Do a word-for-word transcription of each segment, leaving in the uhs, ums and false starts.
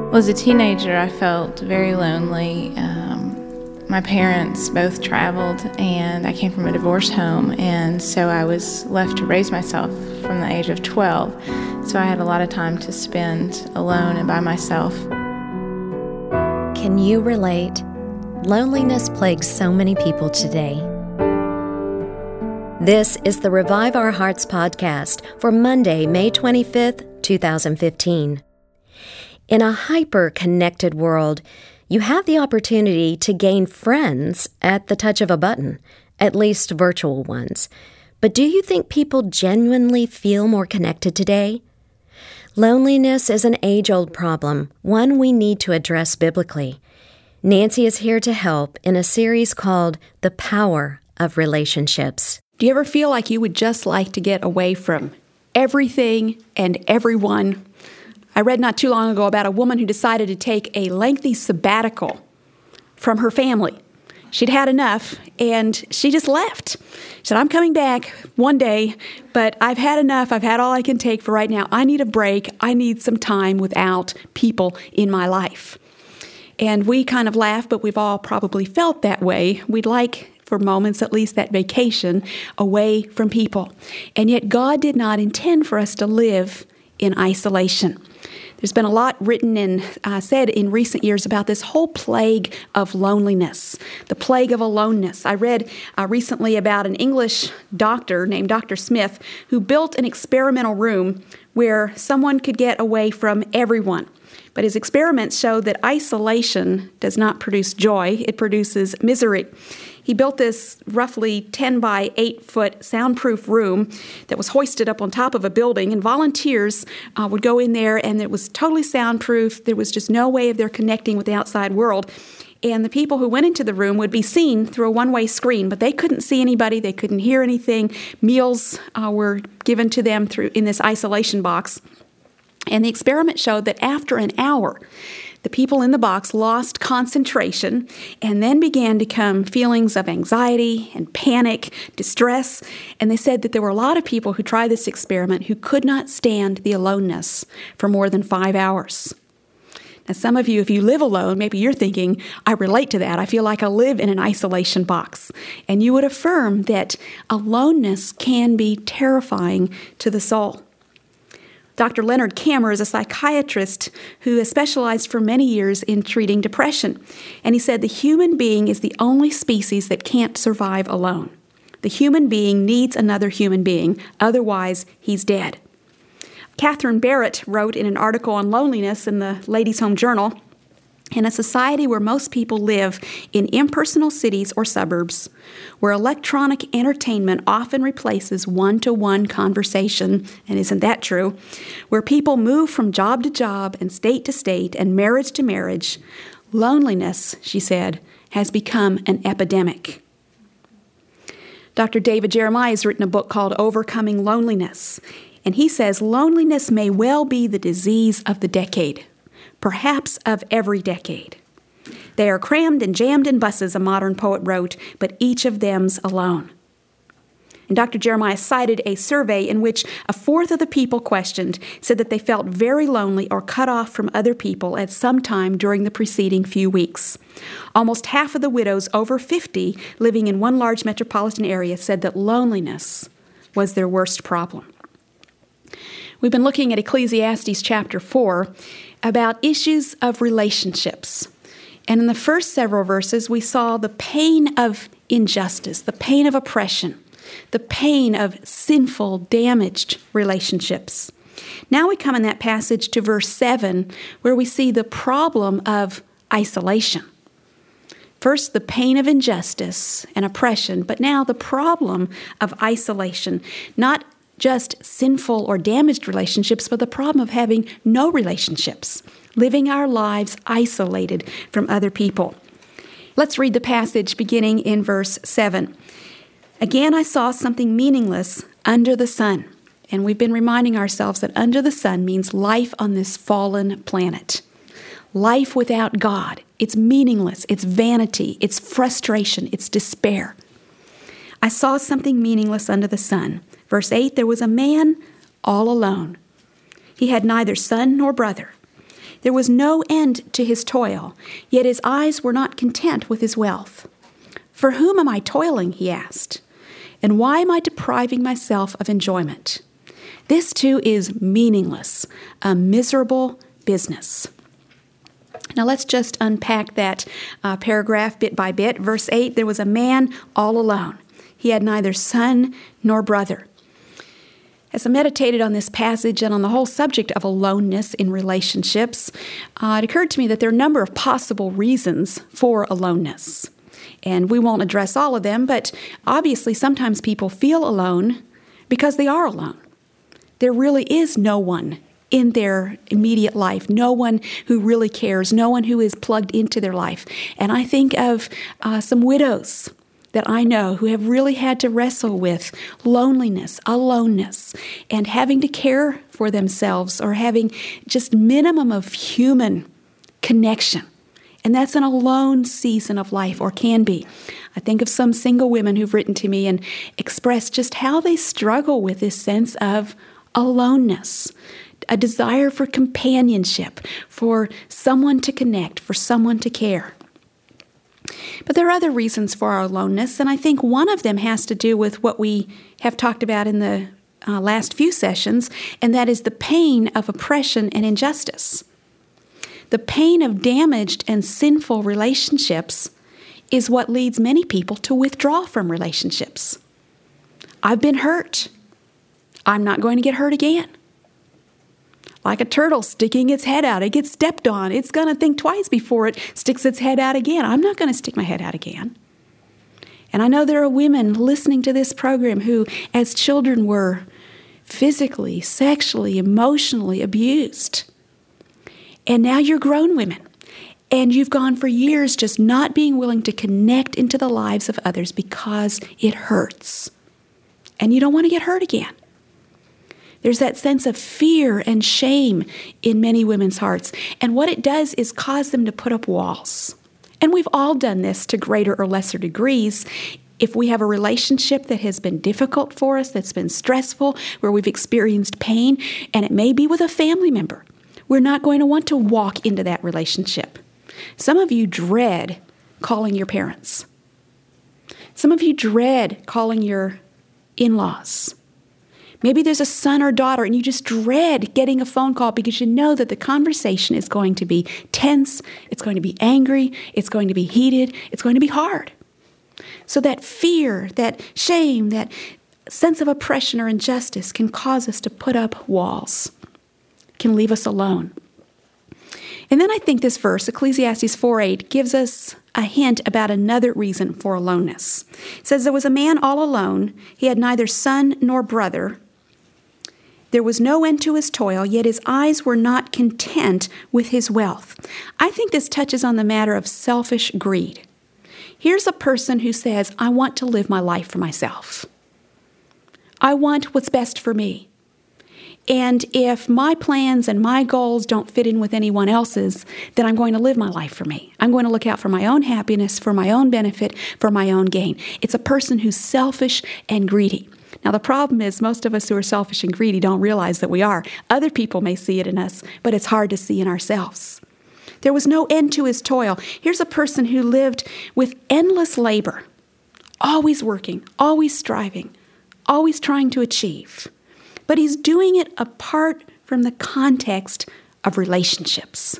Well, as a teenager, I felt very lonely. Um, my parents both traveled, and I came from a divorced home, and so I was left to raise myself from the age of twelve. So I had a lot of time to spend alone and by myself. Can you relate? Loneliness plagues so many people today. This is the Revive Our Hearts podcast for Monday, May twenty-fifth, twenty fifteen. In a hyper-connected world, you have the opportunity to gain friends at the touch of a button, at least virtual ones. But do you think people genuinely feel more connected today? Loneliness is an age-old problem, one we need to address biblically. Nancy is here to help in a series called The Power of Relationships. Do you ever feel like you would just like to get away from everything and everyone? I read not too long ago about a woman who decided to take a lengthy sabbatical from her family. She'd had enough, and she just left. She said, I'm coming back one day, but I've had enough. I've had all I can take for right now. I need a break. I need some time without people in my life. And we kind of laugh, but we've all probably felt that way. We'd like, for moments at least, that vacation away from people. And yet God did not intend for us to live in isolation. There's been a lot written and uh, said in recent years about this whole plague of loneliness, the plague of aloneness. I read uh, recently about an English doctor named Doctor Smith who built an experimental room where someone could get away from everyone. But his experiments showed that isolation does not produce joy, it produces misery. He built this roughly ten by eight foot soundproof room that was hoisted up on top of a building, and volunteers uh, would go in there, and it was totally soundproof. There was just no way of their connecting with the outside world. And the people who went into the room would be seen through a one-way screen, but they couldn't see anybody. They couldn't hear anything. Meals uh, were given to them through in this isolation box. And the experiment showed that after an hour, the people in the box lost concentration and then began to come feelings of anxiety and panic, distress. And they said that there were a lot of people who tried this experiment who could not stand the aloneness for more than five hours. Now, some of you, if you live alone, maybe you're thinking, I relate to that. I feel like I live in an isolation box. And you would affirm that aloneness can be terrifying to the soul. Doctor Leonard Kammer is a psychiatrist who has specialized for many years in treating depression. And he said the human being is the only species that can't survive alone. The human being needs another human being, otherwise he's dead. Catherine Barrett wrote in an article on loneliness in the Ladies' Home Journal, in a society where most people live in impersonal cities or suburbs, where electronic entertainment often replaces one-to-one conversation, and isn't that true, where people move from job to job and state to state and marriage to marriage, loneliness, she said, has become an epidemic. Doctor David Jeremiah has written a book called Overcoming Loneliness, and he says loneliness may well be the disease of the decade, perhaps of every decade. They are crammed and jammed in buses, a modern poet wrote, but each of them's alone. And Doctor Jeremiah cited a survey in which a fourth of the people questioned said that they felt very lonely or cut off from other people at some time during the preceding few weeks. Almost half of the widows over fifty living in one large metropolitan area said that loneliness was their worst problem. We've been looking at Ecclesiastes chapter four about issues of relationships. And in the first several verses, we saw the pain of injustice, the pain of oppression, the pain of sinful, damaged relationships. Now we come in that passage to verse seven, where we see the problem of isolation. First, the pain of injustice and oppression, but now the problem of isolation. Not just sinful or damaged relationships, but the problem of having no relationships, living our lives isolated from other people. Let's read the passage beginning in verse seven. Again, I saw something meaningless under the sun. And we've been reminding ourselves that under the sun means life on this fallen planet. Life without God. It's meaningless. It's vanity. It's frustration. It's despair. I saw something meaningless under the sun. Verse eight, there was a man all alone. He had neither son nor brother. There was no end to his toil, yet his eyes were not content with his wealth. For whom am I toiling, he asked, and why am I depriving myself of enjoyment? This too is meaningless, a miserable business. Now let's just unpack that uh, paragraph bit by bit. Verse eight, there was a man all alone. He had neither son nor brother. As I meditated on this passage and on the whole subject of aloneness in relationships, uh, it occurred to me that there are a number of possible reasons for aloneness. And we won't address all of them, but obviously sometimes people feel alone because they are alone. There really is no one in their immediate life, no one who really cares, no one who is plugged into their life. And I think of uh, some widows that I know who have really had to wrestle with loneliness, aloneness, and having to care for themselves or having just minimum of human connection. And that's an alone season of life, or can be. I think of some single women who've written to me and expressed just how they struggle with this sense of aloneness, a desire for companionship, for someone to connect, for someone to care. But there are other reasons for our aloneness, and I think one of them has to do with what we have talked about in the uh, last few sessions, and that is the pain of oppression and injustice. The pain of damaged and sinful relationships is what leads many people to withdraw from relationships. I've been hurt. I'm not going to get hurt again. Like a turtle sticking its head out, it gets stepped on. It's going to think twice before it sticks its head out again. I'm not going to stick my head out again. And I know there are women listening to this program who, as children, were physically, sexually, emotionally abused. And now you're grown women, and you've gone for years just not being willing to connect into the lives of others because it hurts. And you don't want to get hurt again. There's that sense of fear and shame in many women's hearts. And what it does is cause them to put up walls. And we've all done this to greater or lesser degrees. If we have a relationship that has been difficult for us, that's been stressful, where we've experienced pain, and it may be with a family member, we're not going to want to walk into that relationship. Some of you dread calling your parents. Some of you dread calling your in-laws. Maybe there's a son or daughter and you just dread getting a phone call because you know that the conversation is going to be tense, it's going to be angry, it's going to be heated, it's going to be hard. So that fear, that shame, that sense of oppression or injustice can cause us to put up walls, can leave us alone. And then I think this verse, Ecclesiastes four eight, gives us a hint about another reason for aloneness. It says, there was a man all alone. He had neither son nor brother. There was no end to his toil, yet his eyes were not content with his wealth. I think this touches on the matter of selfish greed. Here's a person who says, I want to live my life for myself. I want what's best for me. And if my plans and my goals don't fit in with anyone else's, then I'm going to live my life for me. I'm going to look out for my own happiness, for my own benefit, for my own gain. It's a person who's selfish and greedy. Now, the problem is most of us who are selfish and greedy don't realize that we are. Other people may see it in us, but it's hard to see in ourselves. There was no end to his toil. Here's a person who lived with endless labor, always working, always striving, always trying to achieve. But he's doing it apart from the context of relationships,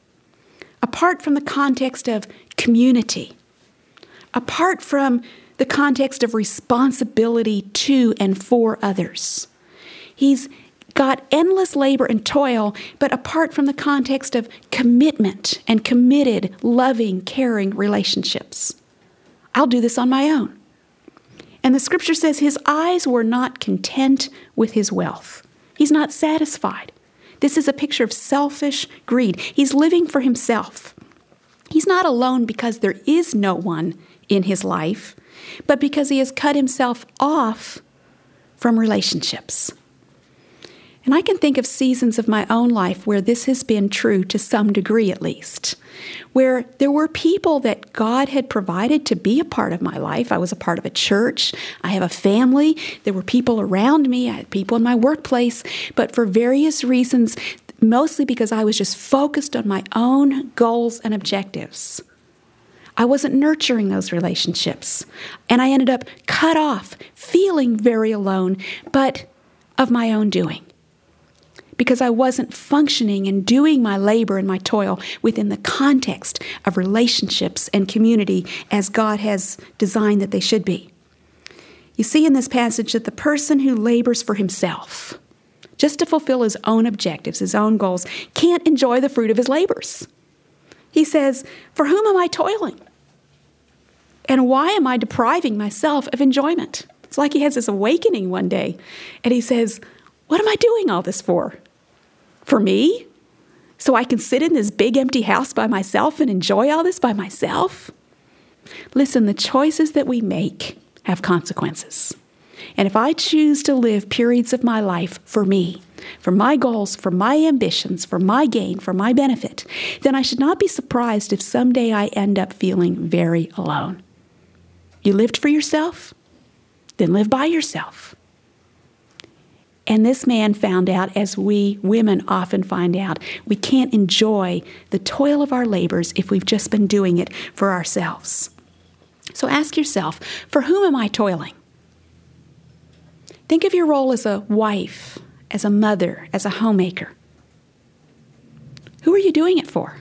apart from the context of community, apart from the context of responsibility to and for others. He's got endless labor and toil, but apart from the context of commitment and committed, loving, caring relationships. I'll do this on my own. And the scripture says his eyes were not content with his wealth. He's not satisfied. This is a picture of selfish greed. He's living for himself. He's not alone because there is no one in his life, but because he has cut himself off from relationships. And I can think of seasons of my own life where this has been true to some degree at least, where there were people that God had provided to be a part of my life. I was a part of a church. I have a family. There were people around me. I had people in my workplace. But for various reasons, mostly because I was just focused on my own goals and objectives. I wasn't nurturing those relationships, and I ended up cut off, feeling very alone, but of my own doing, because I wasn't functioning and doing my labor and my toil within the context of relationships and community as God has designed that they should be. You see in this passage that the person who labors for himself, just to fulfill his own objectives, his own goals, can't enjoy the fruit of his labors. He says, "For whom am I toiling? And why am I depriving myself of enjoyment?" It's like he has this awakening one day, and he says, "What am I doing all this for? For me? So I can sit in this big empty house by myself and enjoy all this by myself?" Listen, the choices that we make have consequences. And if I choose to live periods of my life for me, for my goals, for my ambitions, for my gain, for my benefit, then I should not be surprised if someday I end up feeling very alone. You lived for yourself? Then live by yourself. And this man found out, as we women often find out, we can't enjoy the toil of our labors if we've just been doing it for ourselves. So ask yourself, for whom am I toiling? Think of your role as a wife, as a mother, as a homemaker. Who are you doing it for?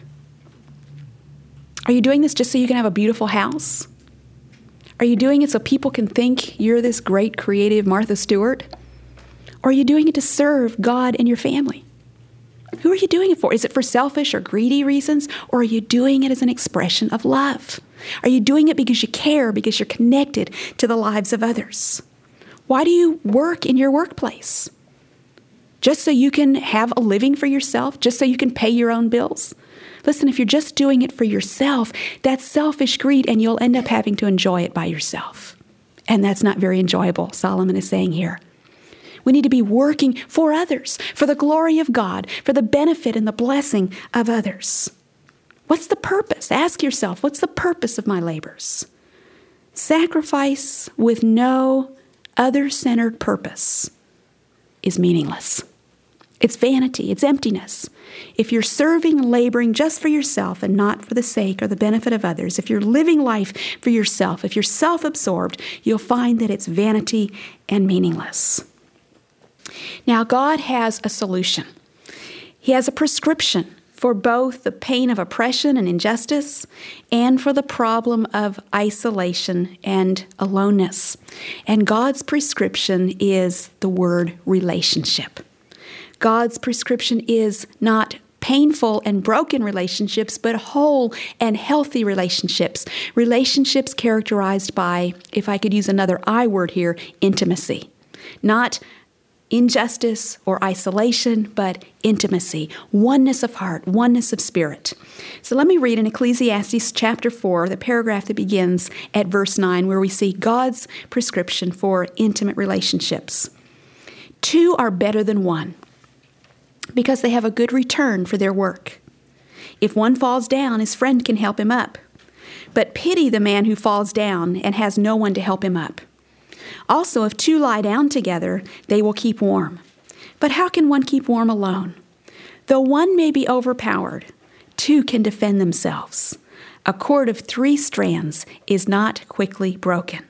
Are you doing this just so you can have a beautiful house? Are you doing it so people can think you're this great creative Martha Stewart? Or are you doing it to serve God and your family? Who are you doing it for? Is it for selfish or greedy reasons? Or are you doing it as an expression of love? Are you doing it because you care, because you're connected to the lives of others? Why do you work in your workplace? Just so you can have a living for yourself? Just so you can pay your own bills? Listen, if you're just doing it for yourself, that's selfish greed, and you'll end up having to enjoy it by yourself. And that's not very enjoyable, Solomon is saying here. We need to be working for others, for the glory of God, for the benefit and the blessing of others. What's the purpose? Ask yourself, what's the purpose of my labors? Sacrifice with no other-centered purpose is meaningless. It's vanity. It's emptiness. If you're serving and laboring just for yourself and not for the sake or the benefit of others, if you're living life for yourself, if you're self-absorbed, you'll find that it's vanity and meaningless. Now, God has a solution. He has a prescription for both the pain of oppression and injustice and for the problem of isolation and aloneness. And God's prescription is the word relationship. God's prescription is not painful and broken relationships, but whole and healthy relationships. Relationships characterized by, if I could use another I word here, intimacy. Not injustice or isolation, but intimacy, oneness of heart, oneness of spirit. So let me read in Ecclesiastes chapter four, the paragraph that begins at verse nine, where we see God's prescription for intimate relationships. Two are better than one, because they have a good return for their work. If one falls down, his friend can help him up. But pity the man who falls down and has no one to help him up. Also, if two lie down together, they will keep warm. But how can one keep warm alone? Though one may be overpowered, two can defend themselves. A cord of three strands is not quickly broken.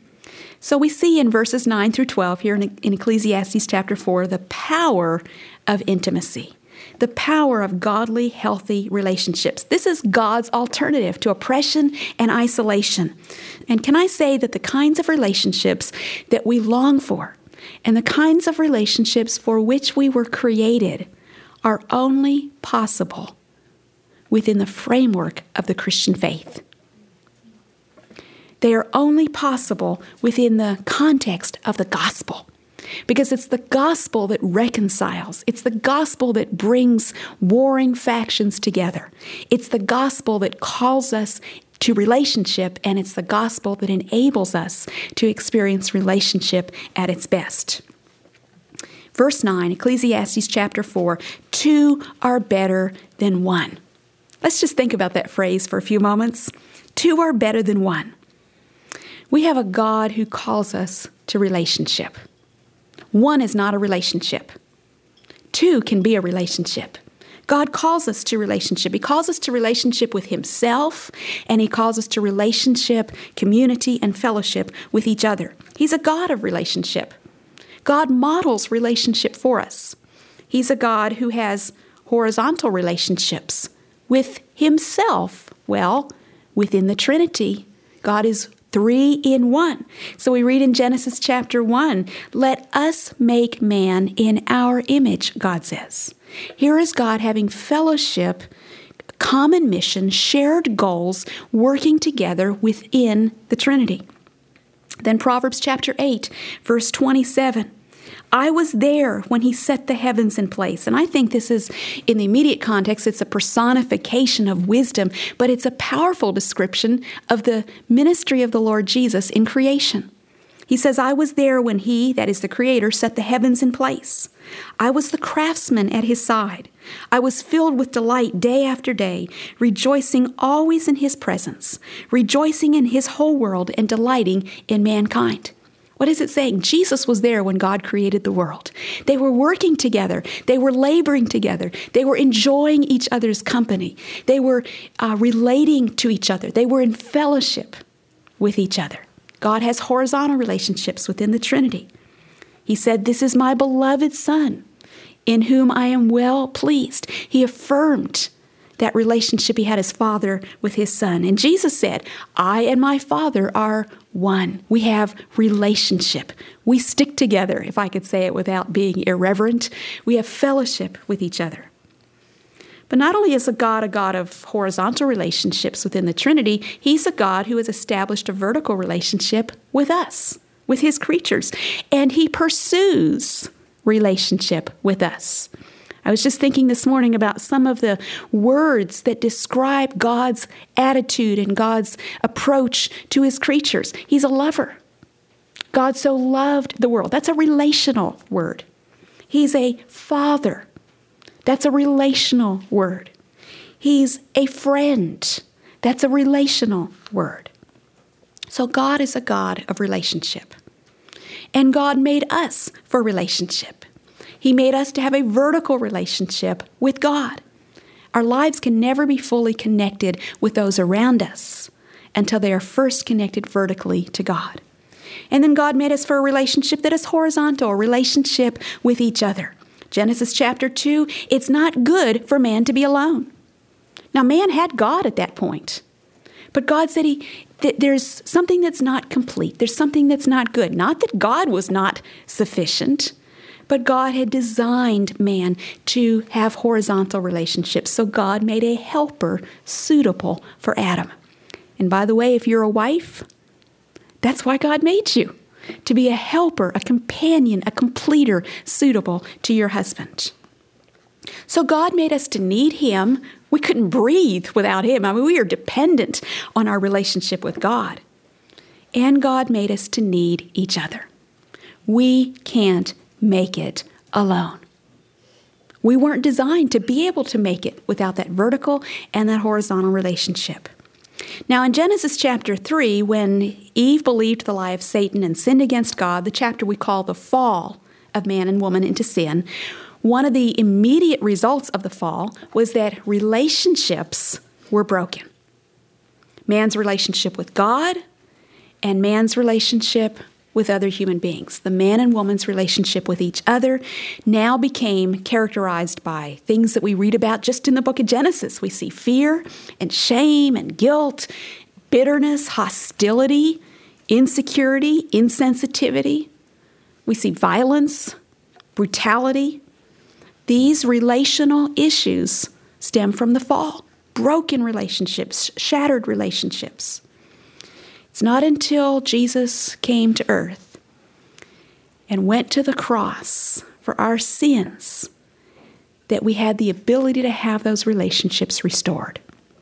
So we see in verses nine through twelve here in, in Ecclesiastes chapter four, the power of intimacy, the power of godly, healthy relationships. This is God's alternative to oppression and isolation. And can I say that the kinds of relationships that we long for and the kinds of relationships for which we were created are only possible within the framework of the Christian faith. They are only possible within the context of the gospel, because it's the gospel that reconciles. It's the gospel that brings warring factions together. It's the gospel that calls us to relationship, and it's the gospel that enables us to experience relationship at its best. Verse nine, Ecclesiastes chapter four, two are better than one. Let's just think about that phrase for a few moments. Two are better than one. We have a God who calls us to relationship. One is not a relationship. too can be a relationship. God calls us to relationship. He calls us to relationship with himself, and he calls us to relationship, community, and fellowship with each other. He's a God of relationship. God models relationship for us. He's a God who has horizontal relationships with himself. Well, within the Trinity, God is three in one. So we read in Genesis chapter one, let us make man in our image, God says. Here is God having fellowship, common mission, shared goals, working together within the Trinity. Then Proverbs chapter eight, verse twenty-seven. I was there when he set the heavens in place. And I think this is, in the immediate context, it's a personification of wisdom, but it's a powerful description of the ministry of the Lord Jesus in creation. He says, I was there when he, that is the Creator, set the heavens in place. I was the craftsman at his side. I was filled with delight day after day, rejoicing always in his presence, rejoicing in his whole world and delighting in mankind. What is it saying? Jesus was there when God created the world. They were working together. They were laboring together. They were enjoying each other's company. They were uh, relating to each other. They were in fellowship with each other. God has horizontal relationships within the Trinity. He said, this is my beloved Son, in whom I am well pleased. He affirmed that relationship he had as Father with his Son. And Jesus said, I and my Father are one. We have relationship. We stick together, if I could say it without being irreverent. We have fellowship with each other. But not only is a God a God of horizontal relationships within the Trinity, he's a God who has established a vertical relationship with us, with his creatures. And he pursues relationship with us. I was just thinking this morning about some of the words that describe God's attitude and God's approach to his creatures. He's a lover. God so loved the world. That's a relational word. He's a father. That's a relational word. He's a friend. That's a relational word. So God is a God of relationship. And God made us for relationship. He made us to have a vertical relationship with God. Our lives can never be fully connected with those around us until they are first connected vertically to God. And then God made us for a relationship that is horizontal, a relationship with each other. Genesis chapter two, it's not good for man to be alone. Now, man had God at that point. But God said he, that there's something that's not complete. There's something that's not good. Not that God was not sufficient, but God had designed man to have horizontal relationships. So God made a helper suitable for Adam. And by the way, if you're a wife, that's why God made you, to be a helper, a companion, a completer suitable to your husband. So God made us to need him. We couldn't breathe without him. I mean, we are dependent on our relationship with God. And God made us to need each other. We can't make it alone. We weren't designed to be able to make it without that vertical and that horizontal relationship. Now, in Genesis chapter three, when Eve believed the lie of Satan and sinned against God, the chapter we call the fall of man and woman into sin, one of the immediate results of the fall was that relationships were broken. Man's relationship with God and man's relationship with other human beings. The man and woman's relationship with each other now became characterized by things that we read about just in the book of Genesis. We see fear and shame and guilt, bitterness, hostility, insecurity, insensitivity. We see violence, brutality. These relational issues stem from the fall. Broken relationships, shattered relationships. It's not until Jesus came to earth and went to the cross for our sins that we had the ability to have those relationships restored.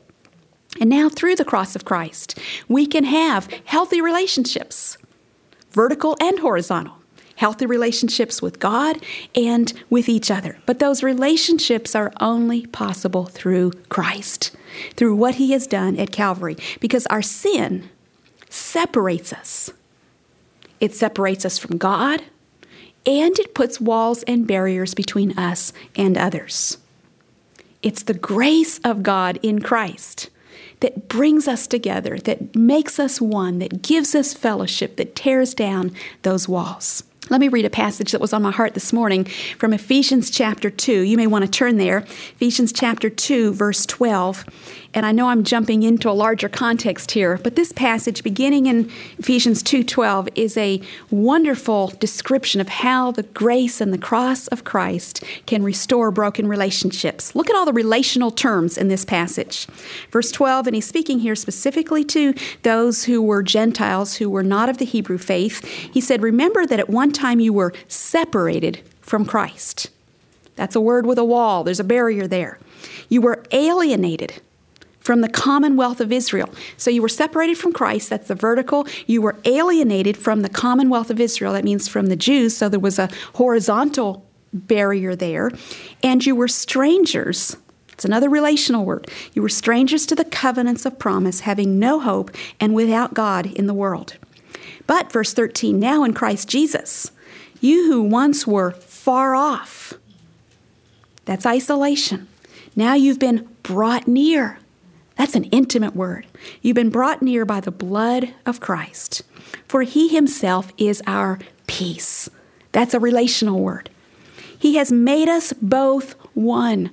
And now through the cross of Christ, we can have healthy relationships, vertical and horizontal, healthy relationships with God and with each other. But those relationships are only possible through Christ, through what he has done at Calvary, because our sin separates us. It separates us from God. and it puts walls and barriers between us and others. It's the grace of God in Christ that brings us together, that makes us one, that gives us fellowship, that tears down those walls. Let me read a passage that was on my heart this morning from Ephesians chapter two. You may want to turn there. Ephesians chapter two, verse twelve. And I know I'm jumping into a larger context here, but this passage beginning in Ephesians two twelve is a wonderful description of how the grace and the cross of Christ can restore broken relationships. Look at all the relational terms in this passage. Verse twelve, and he's speaking here specifically to those who were Gentiles, who were not of the Hebrew faith. He said, remember that at one time you were separated from Christ. That's a word with a wall. There's a barrier there. You were alienated from the commonwealth of Israel. So you were separated from Christ, that's the vertical. You were alienated from the commonwealth of Israel, that means from the Jews, so there was a horizontal barrier there. And you were strangers, it's another relational word. You were strangers to the covenants of promise, having no hope and without God in the world. But, verse thirteen, now in Christ Jesus, you who once were far off, that's isolation. Now you've been brought near. That's an intimate word. You've been brought near by the blood of Christ, for he himself is our peace. That's a relational word. He has made us both one.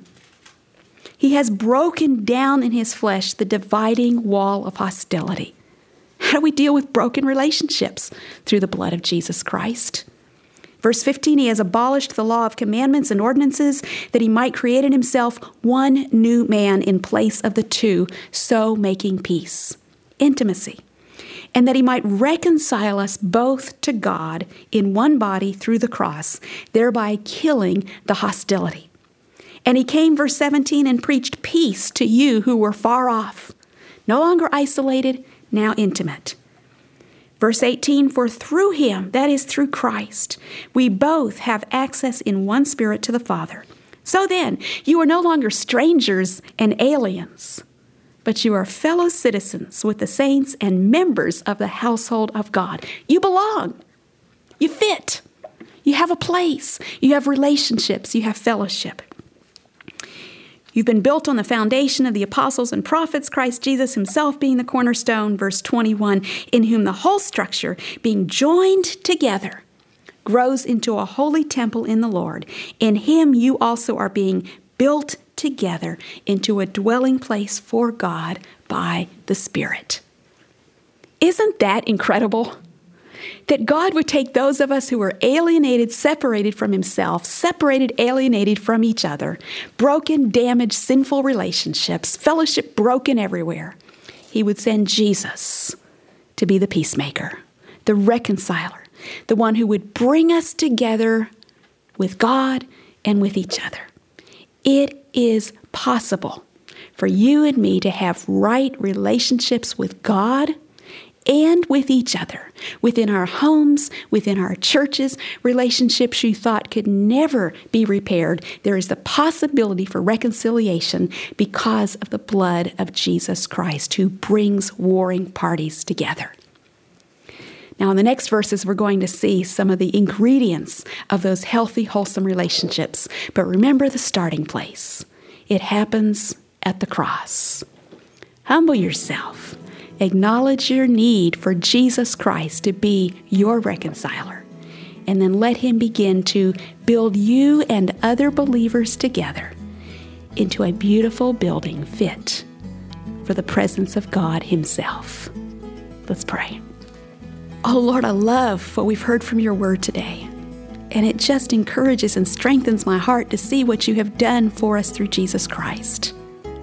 He has broken down in his flesh the dividing wall of hostility. How do we deal with broken relationships? Through the blood of Jesus Christ. Verse fifteen, he has abolished the law of commandments and ordinances that he might create in himself one new man in place of the two, so making peace, intimacy, and that he might reconcile us both to God in one body through the cross, thereby killing the hostility. And he came, verse seventeen, and preached peace to you who were far off, no longer isolated, now intimate. Verse eighteen, for through him, that is through Christ, we both have access in one spirit to the Father. So then, you are no longer strangers and aliens, but you are fellow citizens with the saints and members of the household of God. You belong. You fit. You have a place. You have relationships. You have fellowship. You've been built on the foundation of the apostles and prophets, Christ Jesus himself being the cornerstone, verse twenty-one, in whom the whole structure, being joined together, grows into a holy temple in the Lord. In him you also are being built together into a dwelling place for God by the Spirit. Isn't that incredible? That God would take those of us who were alienated, separated from himself, separated, alienated from each other, broken, damaged, sinful relationships, fellowship broken everywhere. He would send Jesus to be the peacemaker, the reconciler, the one who would bring us together with God and with each other. It is possible for you and me to have right relationships with God and with each other, within our homes, within our churches, relationships you thought could never be repaired. There is the possibility for reconciliation because of the blood of Jesus Christ, who brings warring parties together. Now, in the next verses, we're going to see some of the ingredients of those healthy, wholesome relationships. But remember the starting place. It happens at the cross. Humble yourself. Acknowledge your need for Jesus Christ to be your reconciler, and then let him begin to build you and other believers together into a beautiful building fit for the presence of God himself. Let's pray. Oh Lord, I love what we've heard from your word today, and it just encourages and strengthens my heart to see what you have done for us through Jesus Christ.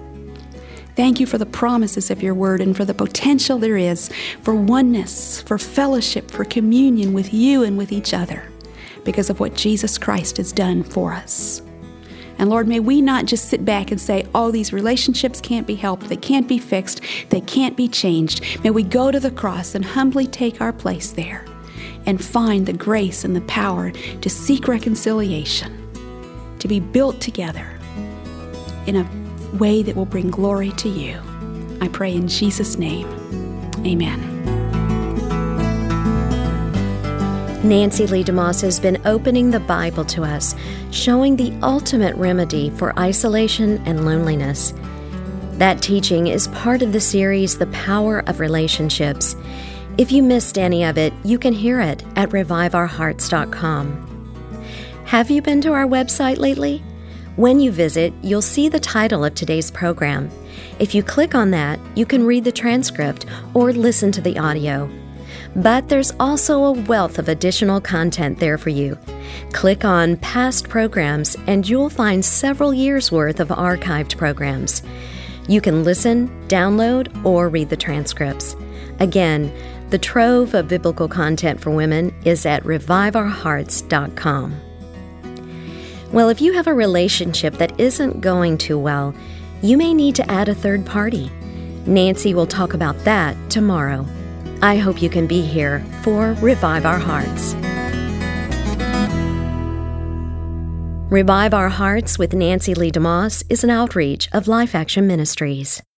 Thank you for the promises of your word and for the potential there is for oneness, for fellowship, for communion with you and with each other because of what Jesus Christ has done for us. And Lord, may we not just sit back and say, oh, these relationships can't be helped, they can't be fixed, they can't be changed. May we go to the cross and humbly take our place there and find the grace and the power to seek reconciliation, to be built together in a way that will bring glory to you. I pray in Jesus' name. Amen. Nancy Lee DeMoss has been opening the Bible to us, showing the ultimate remedy for isolation and loneliness. That teaching is part of the series, The Power of Relationships. If you missed any of it, you can hear it at revive our hearts dot com. Have you been to our website lately? When you visit, you'll see the title of today's program. If you click on that, you can read the transcript or listen to the audio. But there's also a wealth of additional content there for you. Click on Past Programs and you'll find several years' worth of archived programs. You can listen, download, or read the transcripts. Again, the trove of biblical content for women is at revive our hearts dot com. Well, if you have a relationship that isn't going too well, you may need to add a third party. Nancy will talk about that tomorrow. I hope you can be here for Revive Our Hearts. Revive Our Hearts with Nancy Lee DeMoss is an outreach of Life Action Ministries.